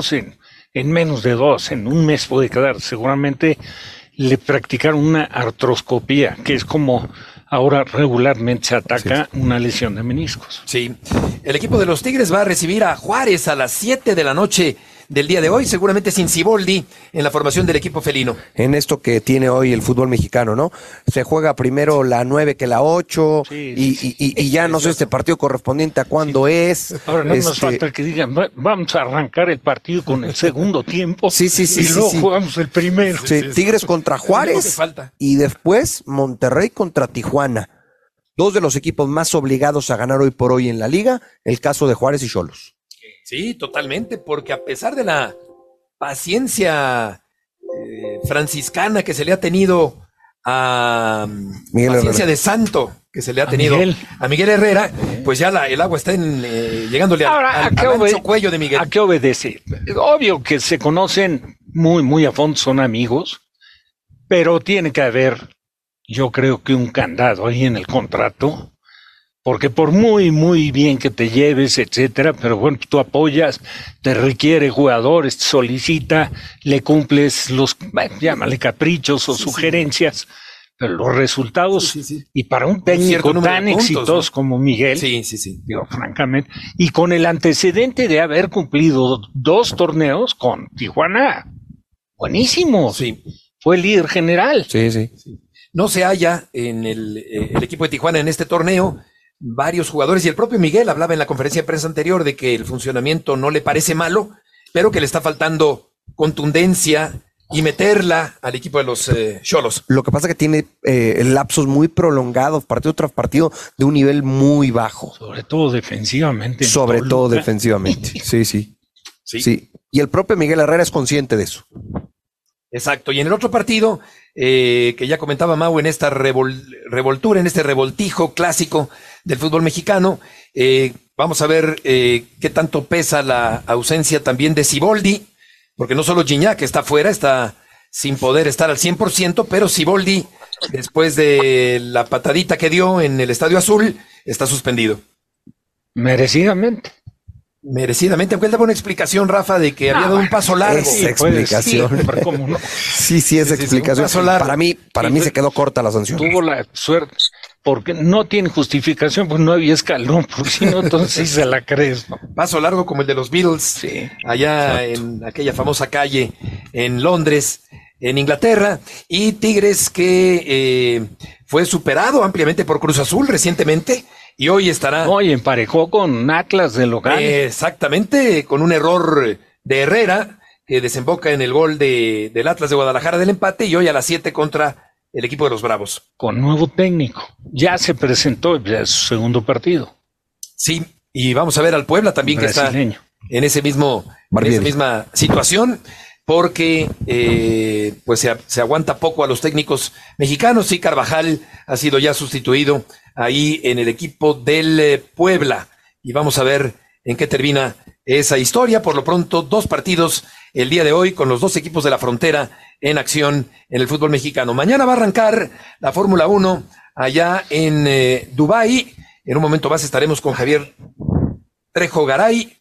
en menos de 2, en un mes puede quedar. Seguramente le practicaron una artroscopía, que es como ahora regularmente se ataca una lesión de meniscos. Sí. El equipo de los Tigres va a recibir a Juárez a las 7 de la noche del día de hoy, seguramente sin Siboldi en la formación del equipo felino. En esto que tiene hoy el fútbol mexicano, ¿no? Se juega primero la 9 que la 8 y ya no sé este partido correspondiente a cuándo es. Ahora no nos falta que digan, vamos a arrancar el partido con el segundo tiempo y luego jugamos el primero. Sí, Tigres contra Juárez y después Monterrey contra Tijuana. Dos de los equipos más obligados a ganar hoy por hoy en la liga, el caso de Juárez y Xolos. Sí, totalmente, porque a pesar de la paciencia franciscana que se le ha tenido a paciencia de santo que se le ha tenido a Miguel Herrera, pues ya el agua está llegándole al ancho cuello de Miguel. ¿A qué obedece? Obvio que se conocen muy, muy a fondo, son amigos, pero tiene que haber, yo creo que un candado ahí en el contrato, porque por muy, muy bien que te lleves, etcétera, pero bueno, tú apoyas, te requiere jugadores, te solicita, le cumples los, llámale caprichos o sugerencias, pero los resultados, y para un técnico tan exitoso como Miguel, digo, francamente, y con el antecedente de haber cumplido 2 torneos con Tijuana, buenísimo, fue líder general. No se halla en el equipo de Tijuana en este torneo varios jugadores, y el propio Miguel hablaba en la conferencia de prensa anterior de que el funcionamiento no le parece malo, pero que le está faltando contundencia y meterla al equipo de los Xolos. Lo que pasa es que tiene lapsos muy prolongados, partido tras partido, de un nivel muy bajo. Sobre todo defensivamente. Sí. Y el propio Miguel Herrera es consciente de eso. Exacto. Y en el otro partido, que ya comentaba Mau, en esta revoltura, en este revoltijo clásico del fútbol mexicano, vamos a ver qué tanto pesa la ausencia también de Siboldi, porque no solo Gignac está fuera, está sin poder estar al 100%, pero Siboldi, después de la patadita que dio en el Estadio Azul, está suspendido. Merecidamente, aunque él daba una explicación, Rafa, de que había dado un paso largo. Es explicación. ¿Cómo no? Sí, es explicación. Para mí se quedó corta la sanción. Tuvo la suerte, porque no tiene justificación, pues no había escalón, por si no, entonces sí se la crees, ¿no? Paso largo como el de los Beatles, allá en aquella famosa calle en Londres, en Inglaterra, y Tigres que fue superado ampliamente por Cruz Azul recientemente, y hoy estará... Hoy emparejó con Atlas de local. Exactamente, con un error de Herrera, que desemboca en el gol del Atlas de Guadalajara del empate, y hoy a las 7 contra el equipo de los Bravos. Con nuevo técnico. Ya se presentó, ya es su segundo partido. Sí, y vamos a ver al Puebla también, brasileño, que está en esa misma situación, porque pues se aguanta poco a los técnicos mexicanos. Sí, Carvajal ha sido ya sustituido ahí en el equipo del Puebla, y vamos a ver en qué termina esa historia. Por lo pronto, 2 partidos el día de hoy con los 2 equipos de la frontera en acción en el fútbol mexicano. Mañana va a arrancar la Fórmula 1 allá en Dubái. En un momento más estaremos con Javier Trejo Garay,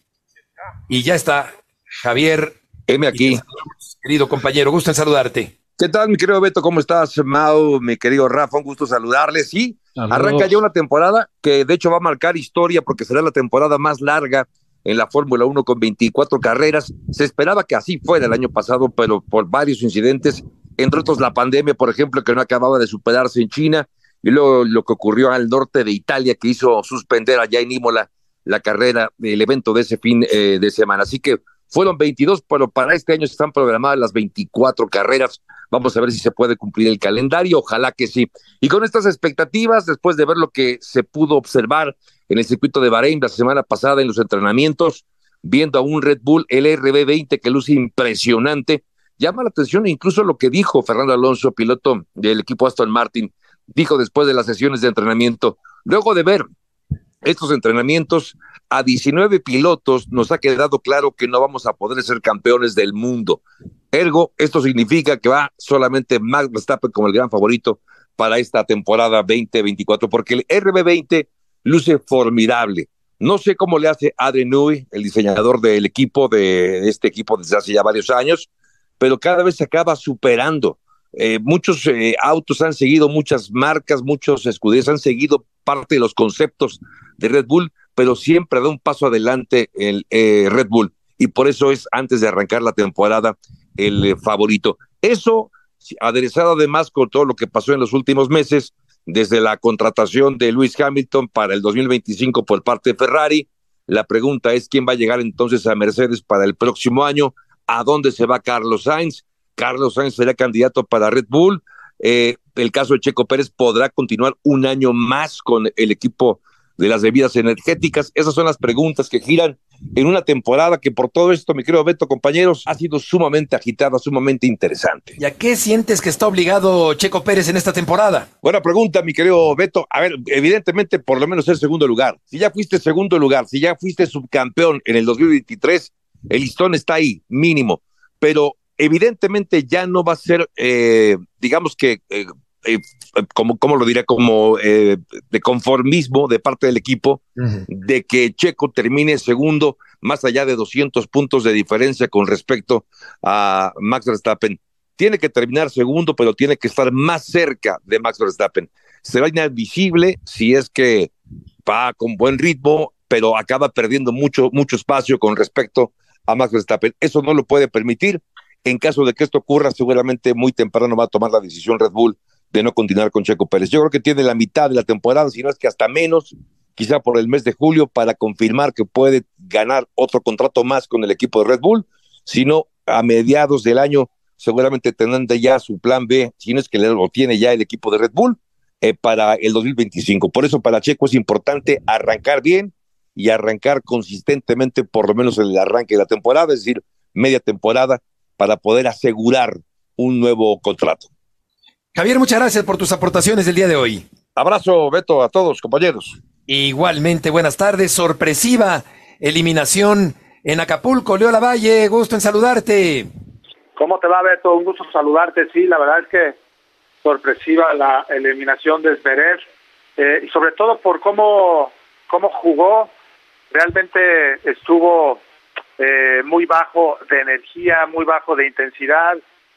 y ya está Javier. Aquí. Querido compañero, gusto en saludarte. ¿Qué tal, mi querido Beto? ¿Cómo estás, Mau? Mi querido Rafa, un gusto saludarles. Sí, arranca ya una temporada que de hecho va a marcar historia porque será la temporada más larga en la Fórmula 1 con 24 carreras. Se esperaba que así fuera el año pasado, pero por varios incidentes, entre otros la pandemia, por ejemplo, que no acababa de superarse en China, y luego lo que ocurrió al norte de Italia, que hizo suspender allá en Imola la carrera, el evento de ese fin de semana. Así que fueron 22, pero para este año están programadas las 24 carreras. Vamos a ver si se puede cumplir el calendario, ojalá que sí. Y con estas expectativas, después de ver lo que se pudo observar en el circuito de Bahrein la semana pasada en los entrenamientos, viendo a un Red Bull, el RB20 que luce impresionante, llama la atención incluso lo que dijo Fernando Alonso, piloto del equipo Aston Martin, dijo después de las sesiones de entrenamiento: luego de ver estos entrenamientos a 19 pilotos, nos ha quedado claro que no vamos a poder ser campeones del mundo. Ergo, esto significa que va solamente Max Verstappen como el gran favorito para esta temporada 2024, porque el RB20 luce formidable. No sé cómo le hace Adrian Newey, el diseñador del equipo, de este equipo desde hace ya varios años, pero cada vez se acaba superando. Muchos autos han seguido, muchas marcas, muchos escuderos han seguido parte de los conceptos de Red Bull, pero siempre da un paso adelante el Red Bull. y por eso es, antes de arrancar la temporada, el favorito. Eso, aderezado además con todo lo que pasó en los últimos meses, desde la contratación de Lewis Hamilton para el 2025 por parte de Ferrari. La pregunta es quién va a llegar entonces a Mercedes para el próximo año, a dónde se va Carlos Sainz. Carlos Sainz será candidato para Red Bull. El caso de Checo Pérez podrá continuar un año más con el equipo de las bebidas energéticas. Esas son las preguntas que giran en una temporada que por todo esto, mi querido Beto, compañeros, ha sido sumamente agitada, sumamente interesante. ¿Y a qué sientes que está obligado Checo Pérez en esta temporada? Buena pregunta, mi querido Beto. A ver, evidentemente, por lo menos el segundo lugar. Si ya fuiste segundo lugar, si ya fuiste subcampeón en el 2023, el listón está ahí, mínimo. Pero evidentemente ya no va a ser, digamos que, ¿cómo lo diría? Como de conformismo de parte del equipo, de que Checo termine segundo, más allá de 200 puntos de diferencia con respecto a Max Verstappen. Tiene que terminar segundo, pero tiene que estar más cerca de Max Verstappen. Se va inadmisible si es que va con buen ritmo, pero acaba perdiendo mucho espacio con respecto a Max Verstappen. Eso no lo puede permitir. En caso de que esto ocurra, seguramente muy temprano va a tomar la decisión Red Bull de no continuar con Checo Pérez. Yo creo que tiene la mitad de la temporada, si no es que hasta menos, quizá por el mes de julio, para confirmar que puede ganar otro contrato más con el equipo de Red Bull. Si no, a mediados del año seguramente tendrán ya su plan B, si no es que lo tiene ya el equipo de Red Bull, para el 2025. Por eso para Checo es importante arrancar bien y arrancar consistentemente, por lo menos en el arranque de la temporada, es decir, media temporada, para poder asegurar un nuevo contrato. Javier, muchas gracias por tus aportaciones del día de hoy. Abrazo, Beto, a todos, compañeros. Igualmente, buenas tardes. Sorpresiva eliminación en Acapulco. Leo Lavalle, gusto en saludarte. ¿Cómo te va, Beto? Un gusto saludarte. Sí, la verdad es que sorpresiva la eliminación de Zverev, y sobre todo por cómo jugó. Realmente estuvo muy bajo de energía, muy bajo de intensidad.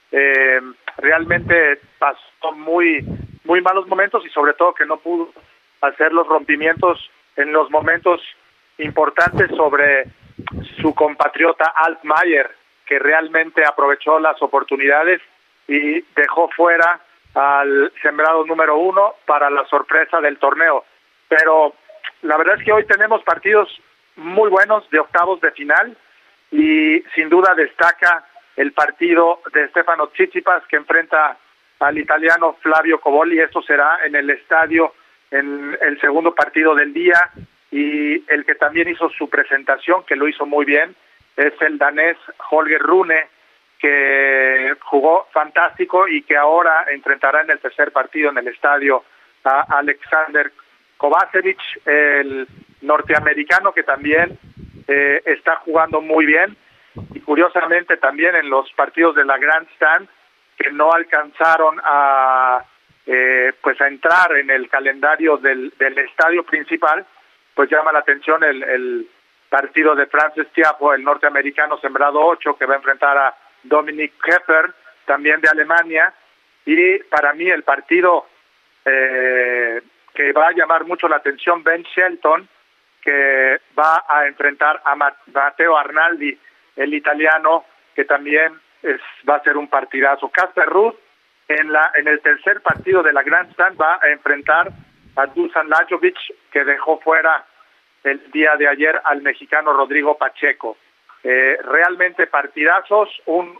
Realmente pasó muy malos momentos y sobre todo que no pudo hacer los rompimientos en los momentos importantes sobre su compatriota Altmaier, que realmente aprovechó las oportunidades y dejó fuera al sembrado número 1 para la sorpresa del torneo. Pero la verdad es que hoy tenemos partidos muy buenos de octavos de final y sin duda destaca el partido de Stefano Tsitsipas, que enfrenta al italiano Flavio Cobolli. Esto será en el estadio en el segundo partido del día, y el que también hizo su presentación, que lo hizo muy bien, es el danés Holger Rune, que jugó fantástico y que ahora enfrentará en el tercer partido en el estadio a Alexander Kovacevic, el norteamericano, que también está jugando muy bien. Y curiosamente también en los partidos de la Grand Stand, que no alcanzaron a entrar en el calendario del estadio principal, pues llama la atención el partido de Frances Tiafoe, el norteamericano sembrado 8, que va a enfrentar a Dominic Kepper, también de Alemania. Y para mí el partido que va a llamar mucho la atención, Ben Shelton, que va a enfrentar a Matteo Arnaldi, el italiano, que también va a ser un partidazo. Casper Ruud en el tercer partido de la Grand Stand va a enfrentar a Dusan Lajovic, que dejó fuera el día de ayer al mexicano Rodrigo Pacheco. Realmente partidazos, un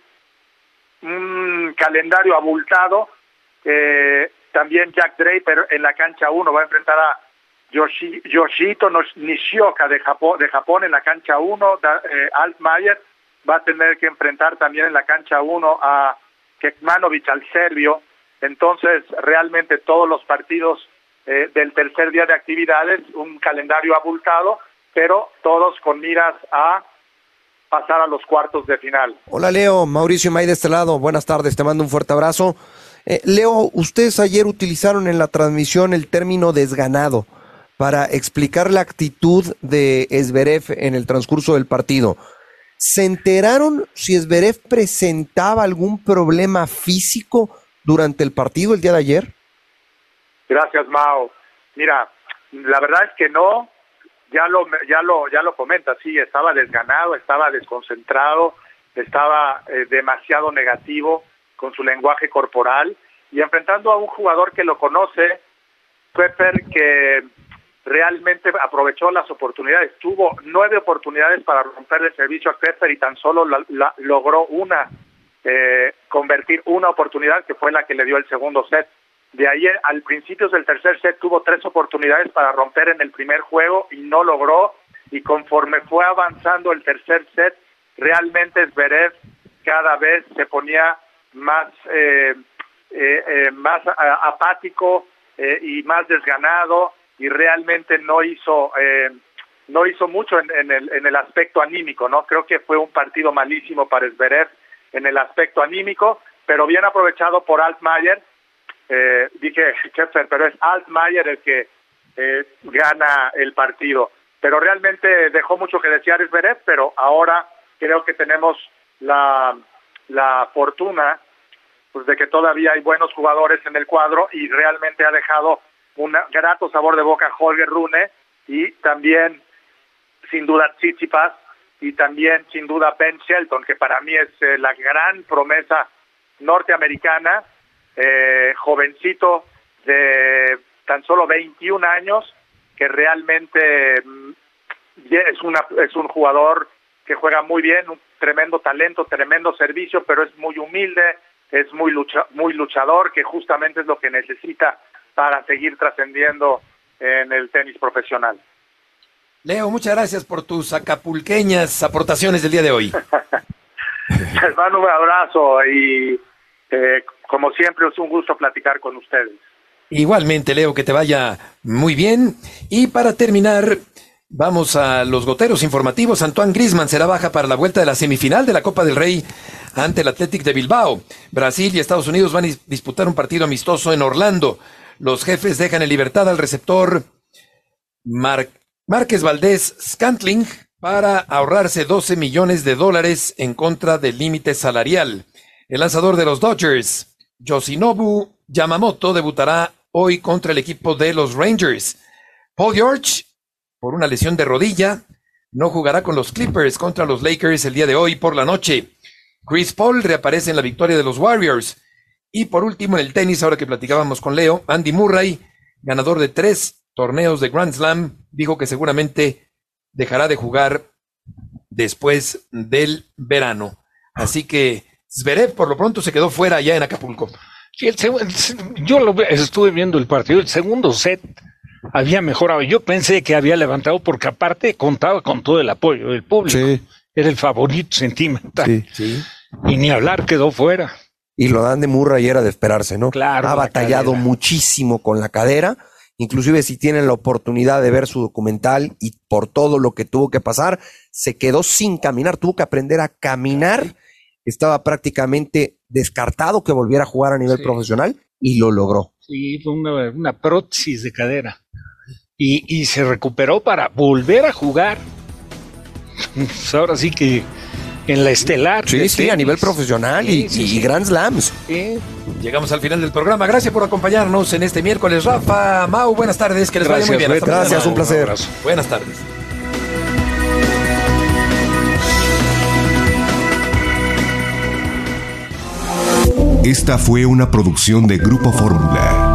calendario abultado. También Jack Draper en la cancha 1 va a enfrentar a Yoshihito Nishioka de Japón en la cancha 1. Altmaier va a tener que enfrentar también en la cancha 1 a Kekmanovic, al serbio. Entonces, realmente todos los partidos del tercer día de actividades, un calendario abultado, pero todos con miras a pasar a los cuartos de final. Hola, Leo, Mauricio May de este lado, buenas tardes, te mando un fuerte abrazo. Leo, ustedes ayer utilizaron en la transmisión el término desganado para explicar la actitud de Zverev en el transcurso del partido. ¿Se enteraron si Zverev presentaba algún problema físico durante el partido el día de ayer? Gracias, Mao. Mira, la verdad es que no. ya lo comenta, sí, estaba desganado, estaba desconcentrado, estaba demasiado negativo con su lenguaje corporal, y enfrentando a un jugador que lo conoce, Pepper, que realmente aprovechó las oportunidades. Tuvo 9 oportunidades para romperle el servicio a Pepper y tan solo logró convertir una oportunidad, que fue la que le dio el segundo set. De ahí al principio del tercer set tuvo 3 oportunidades para romper en el primer juego y no logró, y conforme fue avanzando el tercer set, realmente Zverev cada vez se ponía más apático y más desganado, y realmente no hizo mucho en el aspecto anímico, ¿no? Creo que fue un partido malísimo para Zverev en el aspecto anímico, pero bien aprovechado por Altmaier. Dije Kepfer, pero es Altmaier el que gana el partido. Pero realmente dejó mucho que desear Zverev, pero ahora creo que tenemos la fortuna, pues, de que todavía hay buenos jugadores en el cuadro, y realmente ha dejado un grato sabor de boca Holger Rune, y también sin duda Tsitsipas, y también sin duda Ben Shelton, que para mí es la gran promesa norteamericana, jovencito de tan solo 21 años, que realmente es un jugador que juega muy bien, un tremendo talento, tremendo servicio, pero es muy humilde, es muy luchador, que justamente es lo que necesita para seguir trascendiendo en el tenis profesional. Leo, muchas gracias por tus acapulqueñas aportaciones del día de hoy. Les mando un abrazo y como siempre es un gusto platicar con ustedes. Igualmente, Leo, que te vaya muy bien. Y para terminar, vamos a los goteros informativos. Antoine Griezmann será baja para la vuelta de la semifinal de la Copa del Rey ante el Athletic de Bilbao. Brasil y Estados Unidos van a disputar un partido amistoso en Orlando. Los jefes dejan en libertad al receptor Márquez Valdés Scantling para ahorrarse $12 millones en contra del límite salarial. El lanzador de los Dodgers, Yoshinobu Yamamoto, debutará hoy contra el equipo de los Rangers. Paul George, por una lesión de rodilla, no jugará con los Clippers contra los Lakers el día de hoy por la noche. Chris Paul reaparece en la victoria de los Warriors. Y por último, en el tenis, ahora que platicábamos con Leo, Andy Murray, ganador de 3 torneos de Grand Slam, dijo que seguramente dejará de jugar después del verano. Así que Zverev por lo pronto se quedó fuera allá en Acapulco. Sí, yo estuve viendo el partido, el segundo set había mejorado. Yo pensé que había levantado porque aparte contaba con todo el apoyo del público. Sí. Era el favorito sentimental. Sí. Y ni hablar, quedó fuera. Y lo dan de Murray era de esperarse, ¿no? Claro. Ha batallado muchísimo con la cadera. Inclusive si tienen la oportunidad de ver su documental, y por todo lo que tuvo que pasar, se quedó sin caminar, tuvo que aprender a caminar. Estaba prácticamente descartado que volviera a jugar a nivel profesional, y lo logró. Sí, fue una prótesis de cadera. Y se recuperó para volver a jugar. Pues ahora sí que en la estelar. Sí, a nivel profesional y Grand Slams. Sí. Llegamos al final del programa. Gracias por acompañarnos en este miércoles. Rafa, Mau, buenas tardes. Que les vaya muy bien. Gracias, un placer. Buenas tardes. Esta fue una producción de Grupo Fórmula.